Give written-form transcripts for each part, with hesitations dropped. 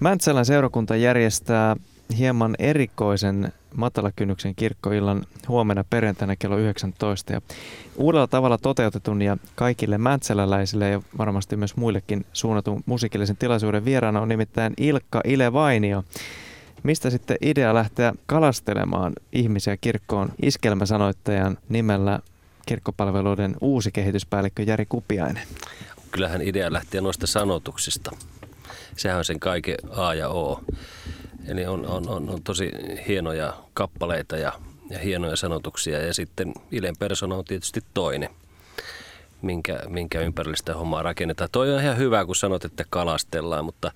Mäntsälän seurakunta järjestää hieman erikoisen matalakynnyksen kirkkoillan huomenna perjantaina kello 19. Ja uudella tavalla toteutetun ja kaikille mäntsäläläisille ja varmasti myös muillekin suunnatun musiikillisen tilaisuuden vieraana on nimittäin Ilkka Ile Vainio. Mistä sitten idea lähteä kalastelemaan ihmisiä kirkkoon iskelmäsanoittajan nimellä kirkkopalveluiden uusi kehityspäällikkö Jari Kupiainen? Kyllähän idea lähtee noista sanotuksista. Sehän on sen kaiken A ja O. Eli on tosi hienoja kappaleita ja hienoja sanotuksia. Ja sitten Ilen persona on tietysti toinen, minkä ympärillä sitä hommaa rakennetaan. Toi on ihan hyvä, kun sanot, että kalastellaan, mutta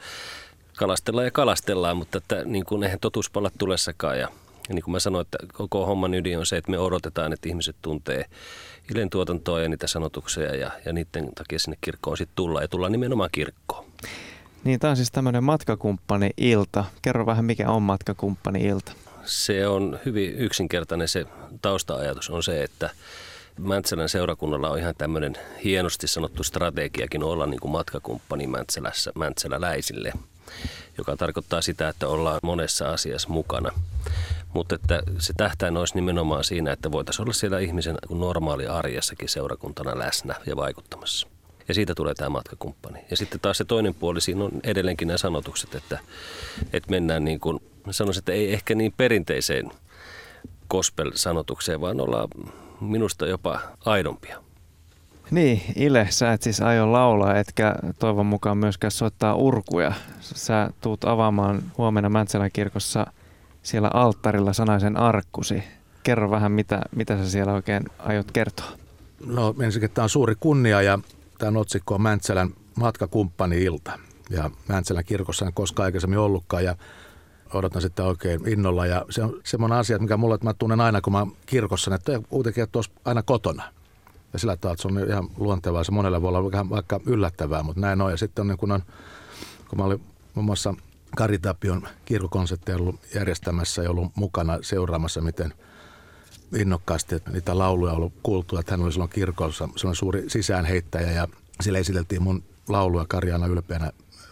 kalastellaan, mutta että, niin kuin eihän totuus pala tulessakaan. Ja niin kuin mä sanoin, että koko homman ydin on se, että me odotetaan, että ihmiset tuntee Ilen tuotantoa ja niitä sanotuksia ja niiden takia sinne kirkkoon sitten tullaan ja tullaan nimenomaan kirkkoon. Niin, tämä on siis tämmöinen matkakumppani-ilta. Kerro vähän, mikä on matkakumppani-ilta. Se on hyvin yksinkertainen. Se tausta-ajatus on se, että Mäntsälän seurakunnalla on ihan tämmöinen hienosti sanottu strategiakin olla niin kuin matkakumppani mäntsäläläisille, joka tarkoittaa sitä, että ollaan monessa asiassa mukana. Mutta että se tähtäin olisi nimenomaan siinä, että voitaisiin olla siellä ihmisen normaali arjessakin seurakuntana läsnä ja vaikuttamassa. Ja siitä tulee tämä matkakumppani. Ja sitten taas se toinen puoli, siinä on edelleenkin nämä sanotukset, että mennään niin kuin, sanoisin, että ei ehkä niin perinteiseen gospel-sanotukseen, vaan ollaan minusta jopa aidompia. Niin, Ile, sä et siis aio laulaa, etkä toivon mukaan myöskään soittaa urkuja. Sä tuut avaamaan huomenna Mäntsälän kirkossa siellä alttarilla sanaisen arkkusi. Kerro vähän, mitä sä siellä oikein aiot kertoa. No ensinnäkin tämä on suuri kunnia ja tämän otsikko on Mäntsälän matkakumppani-ilta. Ja Mäntsälän kirkossa en koskaan aikaisemmin ollutkaan ja odotan sitä oikein innolla. Ja se on semmoinen asia, mikä mulle, että mä tunnen aina, kun mä oon kirkossa, että kuitenkin että olisi aina kotona. Ja sillä tavalla, että se on ihan luontevaa. Se monelle voi olla vaikka yllättävää, mutta näin on. Ja sitten on niin kun mä olin muun muassa Kari Tapion kirkkokonsertteja ollut järjestämässä ja ollut mukana seuraamassa, miten innokkaasti että niitä lauluja on ollut kuultu, että hän oli silloin kirkossa sellainen suuri sisäänheittäjä ja siellä esiteltiin mun lauluja. Kari aina ylpeänä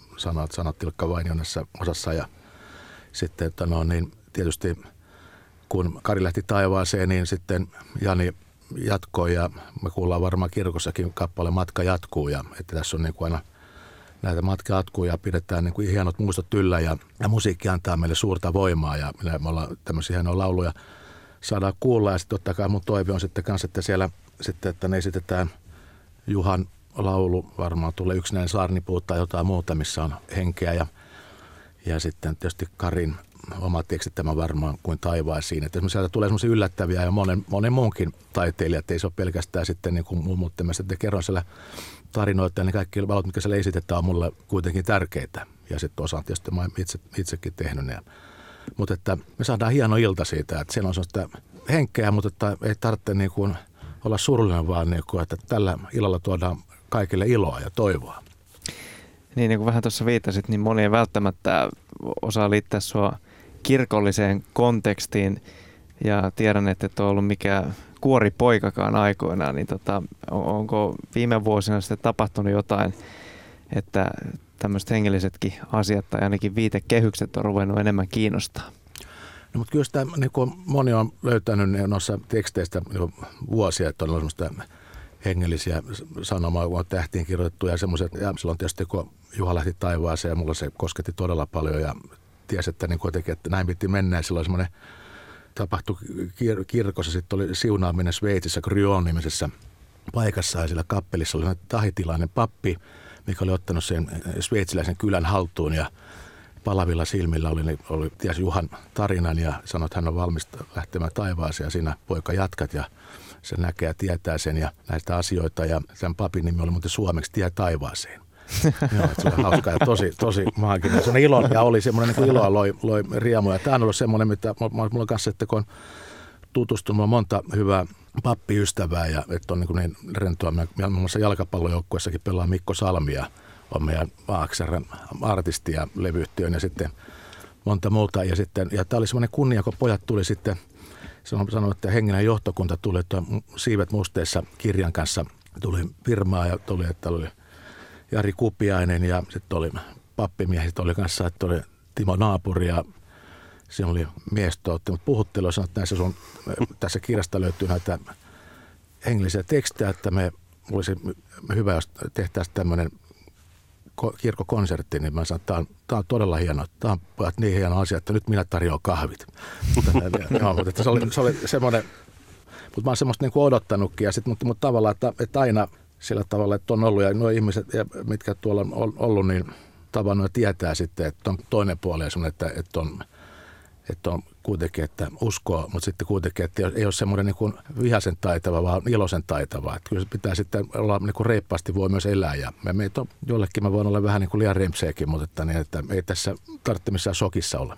sanat Ilkka Vainion näissä osassa ja sitten, että niin tietysti kun Kari lähti taivaaseen, niin sitten Jani jatkoi ja me kuullaan varmaan kirkossakin kappale Matka jatkuu ja että tässä on niin kuin aina näitä matka jatkuu ja pidetään niin kuin hienot muistot yllä ja musiikki antaa meille suurta voimaa ja me ollaan tämmöisiä hienoja lauluja saadaan kuulla ja sitten totta kai mun toive on sitten kanssa, että siellä sitten, että ne esitetään Juhan laulu, varmaan tulee Yksinäinen saarnipuu tai jotain muuta, missä on henkeä ja sitten tietysti Karin oma tekstittämä varmaan kuin taivaisiin. Että sieltä tulee semmoisia yllättäviä ja monen muunkin taiteilija, että ei se ole pelkästään sitten niin kuin muut tämmöistä, että kerron siellä tarinoita ja ne kaikki valot, mitkä siellä esitetään, on mulle kuitenkin tärkeitä. Ja sitten osa tietysti mä itsekin tehnyt ne. Mutta että me saadaan hieno ilta siitä, että siellä on sellaista henkeä, mutta että ei tarvitse niin kuin olla surullinen, vaan niin kuin, että tällä illalla tuodaan kaikille iloa ja toivoa. Niin kuin vähän tuossa viittasit, niin moni ei välttämättä osaa liittää sua kirkolliseen kontekstiin ja tiedän, että et ole ollut mikään kuoripoikakaan aikoinaan, niin onko viime vuosina sitten tapahtunut jotain, että tämmöiset hengellisetkin asiat tai ainakin viitekehykset on ruvennut enemmän kiinnostaa? No, mutta kyllä sitä niin kuin moni on löytänyt noissa teksteistä jo vuosia, että on semmoista hengellisiä sanomaa, kun on tähtiin kirjoitettu ja semmoiset, ja silloin tietysti kun Juha lähti taivaaseen ja mulla se kosketti todella paljon ja tiesi, että, niin kuitenkin, että näin piti mennä ja silloin semmoinen tapahtui kirkossa, sitten oli siunaaminen Sveitsissä Kryon-nimisessä paikassa ja siellä kappelissa oli tahitilainen pappi, mikä oli ottanut sen sveitsiläisen kylän haltuun ja palavilla silmillä tiesi Juhan tarinan ja sanoi, että hän on valmis lähtemään taivaaseen ja siinä poika jatkat ja se näkee ja tietää sen ja näistä asioita ja sen papin nimi oli muuten suomeksi Tie taivaaseen. Joo, se oli hauska ja tosi maaginen. Se ilo ja oli semmoinen niin iloa loi riemua. Tämä on ollut semmoinen, mitä mulla kanssa, että kun on tutustunut monta hyvää pappiystävää ja että on niin rentoa. Muun muassa jalkapallojoukkueessakin pelaa Mikko Salmia, on meidän AXR:n artisti ja levyyhtiön ja sitten monta muuta. Ja tämä oli semmoinen kunnia, kun pojat tuli sitten, sanoi, että hengellinen johtokunta tuli, että Siivet musteissa kirjan kanssa tuli firmaa ja tuli, että oli Jari Kupiainen ja sitten oli pappimiehet oli kanssa, että oli Timo naapuri ja siinä oli mies ottanut puhuttelua ja sanoi, että tässä kirjasta löytyy näitä hengellisiä tekstejä, että olisi hyvä, jos tehtäisiin tämmöinen kirkkokonsertti, niin mä sanoin, että tämä on todella hieno. Tämä on pojat niin hieno asia, että nyt minä tarjoan kahvit. Mutta se oli semmoinen, mutta mä oon semmoista niin kuin odottanutkin, ja mutta tavallaan, että aina sillä tavalla, että on ollut, ja nuo ihmiset, mitkä tuolla on ollut, niin tavallaan tietää sitten, että on toinen puoli, että on kuitenkin, että uskoo, mutta sitten kuitenkin, että ei ole semmoinen niin kuin vihaisen taitava, vaan iloisen taitava. Että kyllä se pitää sitten olla niin kuin reippaasti, voi myös elää. Ja meitä on jollekin, mä voin olla vähän niin kuin liian rempseekin, mutta että ei tässä tarvitse missään shokissa olla.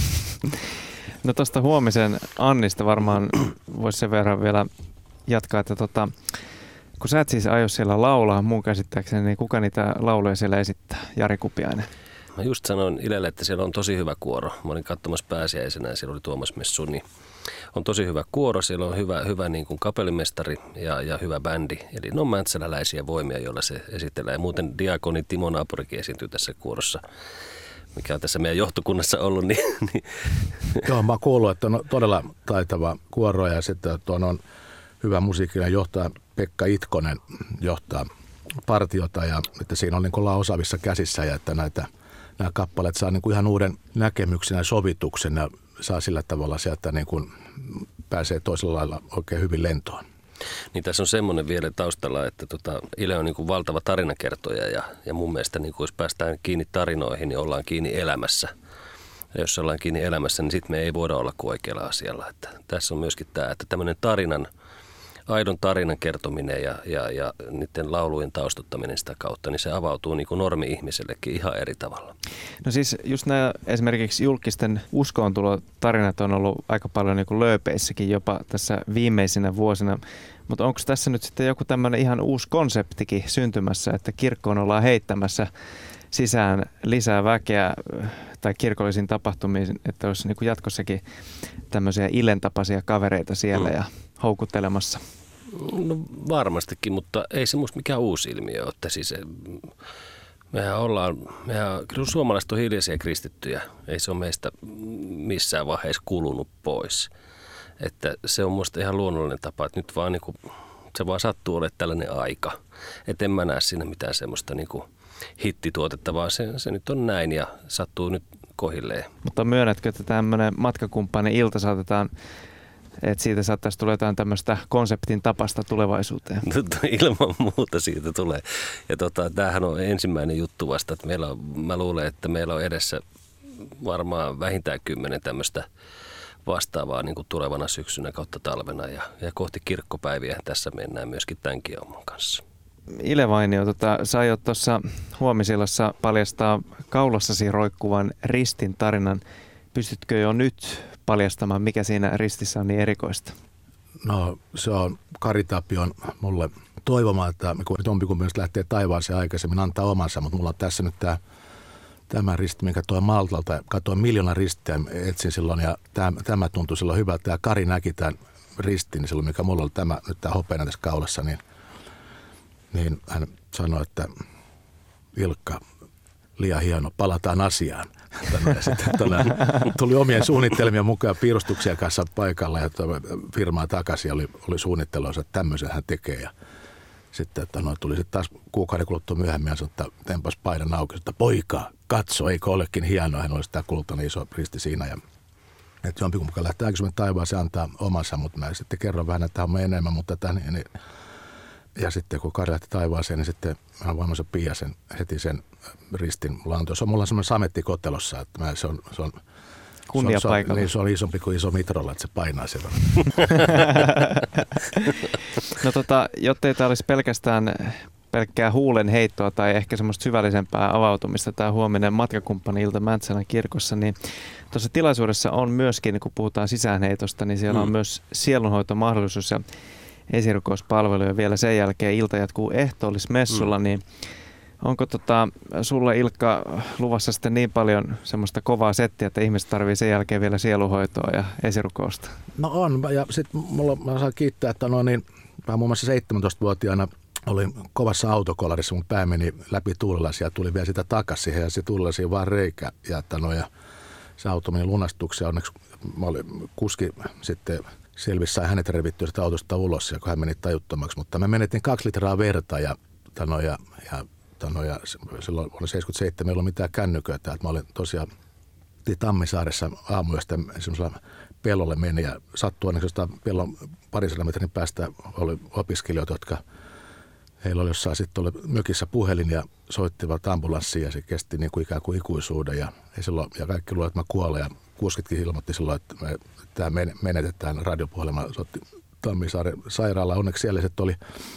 No tuosta huomisen Annista varmaan voisi sen verran vielä jatkaa, että kun sä et siis aio siellä laulaa mun käsittääkseni, niin kuka niitä lauluja siellä esittää? Jari Kupiainen. Mä just sanoin Ilelle, että siellä on tosi hyvä kuoro. Mä olin katsomassa pääsiäisenä ja siellä oli Tuomas Messu, niin on tosi hyvä kuoro. Siellä on hyvä niin kuin kapellimestari ja hyvä bändi. Eli ne on mäntsäläläisiä voimia, joilla se esitellään. Ja muuten diakoni Timo naapurikin esiintyy tässä kuorossa, mikä on tässä meidän johtokunnassa ollut. Niin. Joo, mä oon kuullut, että on todella taitava kuoro ja sitten on hyvä musiikkinen johtaja Pekka Itkonen johtaa partiota ja että siinä on niin kuin ollaan osaavissa käsissä ja että nämä kappaleet saa niin kuin ihan uuden näkemyksen ja sovituksen ja saa sillä tavalla sieltä niin kuin pääsee toisella lailla oikein hyvin lentoon. Niin tässä on semmoinen vielä taustalla, että Ile on niin kuin valtava tarinakertoja ja mun mielestä niin kuin jos päästään kiinni tarinoihin, niin ollaan kiinni elämässä. Ja jos ollaan kiinni elämässä, niin sitten me ei voida olla kuin oikealla asialla. Että tässä on myöskin tämä, että tämmöinen aidon tarinan kertominen ja niiden laulujen taustottaminen sitä kautta, niin se avautuu niin kuin normi-ihmisellekin ihan eri tavalla. No siis just nämä esimerkiksi julkisten uskoontulotarinat on ollut aika paljon niin kuin lööpeissäkin jopa tässä viimeisinä vuosina, mutta onko tässä nyt sitten joku tämmöinen ihan uusi konseptikin syntymässä, että kirkkoon ollaan heittämässä sisään lisää väkeä tai kirkollisiin tapahtumiin, että olisi niin kuin jatkossakin tämmöisiä Ilen tapaisia kavereita siellä ja houkuttelemassa? No varmastikin, mutta ei se musta mikään uusi ilmiö ole. Siis kyllä suomalaiset on hiljaisia kristittyjä. Ei se ole meistä missään vaiheessa kulunut pois. Että se on musta ihan luonnollinen tapa, että nyt vaan niinku, se vaan sattuu olemaan tällainen aika. Että en mä näe siinä mitään semmoista niinku hittituotetta, vaan se nyt on näin ja sattuu nyt kohilleen. Mutta myönnätkö, että tämmöinen matkakumppanin ilta saatetaan, että siitä saattaisi tulla jotain tämmöistä konseptin tapasta tulevaisuuteen? Ilman muuta siitä tulee. Ja tämähän on ensimmäinen juttu vasta, että mä luulen, että meillä on edessä varmaan vähintään 10 tämmöistä vastaavaa niin kuin tulevana syksynä kautta talvena ja kohti kirkkopäiviä tässä mennään myöskin tämänkin homman kanssa. Ile Vainio, sä aiot tuossa huomisillassa paljastaa kaulassasi roikkuvan ristin tarinan. Pystytkö jo nyt paljastamaan, mikä siinä ristissä on niin erikoista? No se on Kari Tapion mulle toivoma, että kun jompikumpi lähtee taivaaseen aikaisemmin antaa omansa, mutta mulla on tässä nyt tämä risti, minkä toi Maltalta, katsoin 1 000 000 ristiä, etsin silloin ja tämä tuntui silloin hyvältä ja Kari näki tämän ristin silloin, mikä mulla oli nyt tämä hopeinen tässä kaulassa, niin hän sanoi, että Ilkka, liian hieno, palataan asiaan. Ja sitten tuli omien suunnitelmien mukaan piirustuksia kanssa paikalla ja firmaa takaisin oli suunnittelussa, että tämmöisen hän tekee. Ja sitten tuli sitten taas kuukauden kuluttua myöhemmin ja sanoi, että tempas paidan auki, että poika, katso, eikö olekin hienoa. Hän olisi tämä kultainen iso risti siinä. Ja, että jompikumpi lähtee aikaisemmin taivaaseen antaa omansa, mutta mä sitten kerron vähän, että tämä on enemmän, mutta niin, ja sitten kun Kari lähti taivaaseen, niin sitten hän vaimossa Pia heti sen ristin. Mulla on semmoinen sametti kotelossa, että se on kunniapaikalla. Se on isompi kuin iso mitrolla, että se painaa sen verran. No jottei tämä olisi pelkkää huulen heittoa tai ehkä semmoista syvällisempää avautumista tämä huominen matkakumppani-ilta Mäntsälän kirkossa, niin tuossa tilaisuudessa on myöskin, kun puhutaan sisäänheitosta, niin siellä on myös sielunhoitomahdollisuus ja esirukouspalvelu ja vielä sen jälkeen ilta jatkuu ehtoollismessulla, niin onko sulle Ilkka luvassa sitten niin paljon semmoista kovaa settiä, että ihmiset tarvii sen jälkeen vielä sielunhoitoa ja esirukousta? No on, ja sitten mä saan kiittää, että mä muun muassa 17-vuotiaana olin kovassa autokolarissa, mun pää meni läpi tuulilasia ja tuli vielä sitä takaisin ja se tuulilasiin vaan reikä ja se auto meni lunastukseen. Onneksi kuski sitten selvisi, sai hänet revittyä sitä autosta ulos ja kun hän meni tajuttomaksi, mutta me menetin 2 litraa verta ja silloin vuonna 77 ei ollut mitään kännyköitä. Mä olin tosiaan Tammisaaressa aamuyöstä semmoisella pellolle meni ja sattui onneksi jostain pellon 200 metrin päästä oli opiskelijoita, jotka heillä oli jossain sitten oli mökissä puhelin ja soittivat ambulanssiin ja se kesti niin kuin ikään kuin ikuisuuden ja kaikki luulivat, että mä kuolen ja kuskitkin ilmoitti silloin, että tämä menetetään radiopuhelimella. Soitti Tammisaaren sairaala. Onneksi siellä oli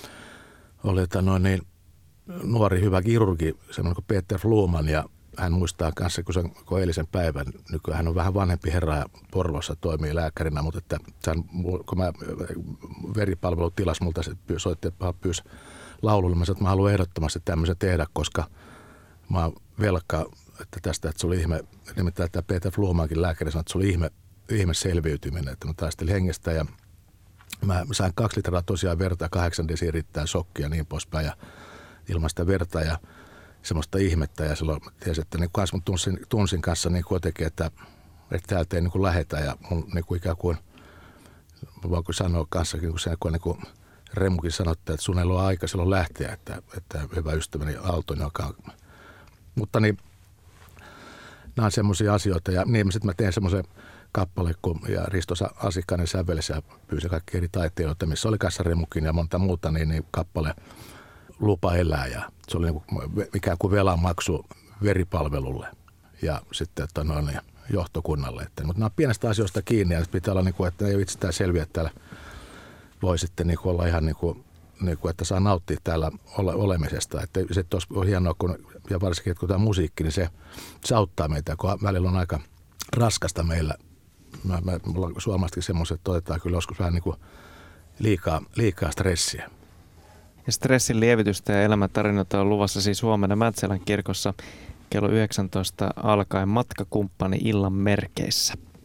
nuori hyvä kirurgi, semmoinen kuin Peter Fluman ja hän muistaa kanssa, kun eilisen päivän, nykyään hän on vähän vanhempi herra ja Porvoossa toimii lääkärinä, mutta että kun mä veripalvelu tilasi multa, soitti, että pyysi laululle, mä sanoin, että mä haluan ehdottomasti tämmöisen tehdä, koska mä oon velka, että se oli ihme, nimittäin tämä Peter Flumankin lääkäri sanoi, että se oli ihme selviytyminen, että mä taistelin hengestä ja mä sain 2 litraa tosiaan verta, 8 desi riittää sokkia ja niin poispäin ja ilman sitä verta ja semmoista ihmettä ja silloin tiesin, että niin kanssa tunsin kanssa niin kuitenkin, että täältä ei niin kuin lähetä ja mun niin kuin ikään kuin, voinko sanoa kanssakin, kun niin kuin Remukin sanoi, että sun ei ole aika silloin lähteä, että hyvä ystäväni Aalto, joka mutta niin nämä on semmoisia asioita ja niin sitten mä tein semmoisen kappale, ja Risto Asikainen sävellessä ja pyysi kaikki eri taiteilijoita, missä oli kanssa Remukin ja monta muuta, niin kappale Lupa elää ja se oli niin kuin, ikään kuin velanmaksu veripalvelulle ja sitten johtokunnalle. Mutta nämä on pienestä asioista kiinni ja pitää olla, niin kuin, että ei ole itsestään selviä, että täällä voi sitten niin kuin olla ihan niin kuin, että saa nauttia täällä olemisesta. Että se on hienoa, ja varsinkin kun tämä musiikki, niin se auttaa meitä, kun välillä on aika raskasta meillä. Mulla on suomalaisesti semmoiset, että otetaan kyllä joskus vähän niin kuin liikaa stressiä. Ja stressin lievitystä ja elämäntarinoita on luvassa siis huomenna Mäntsälän kirkossa kello 19 alkaen matkakumppani illan merkeissä.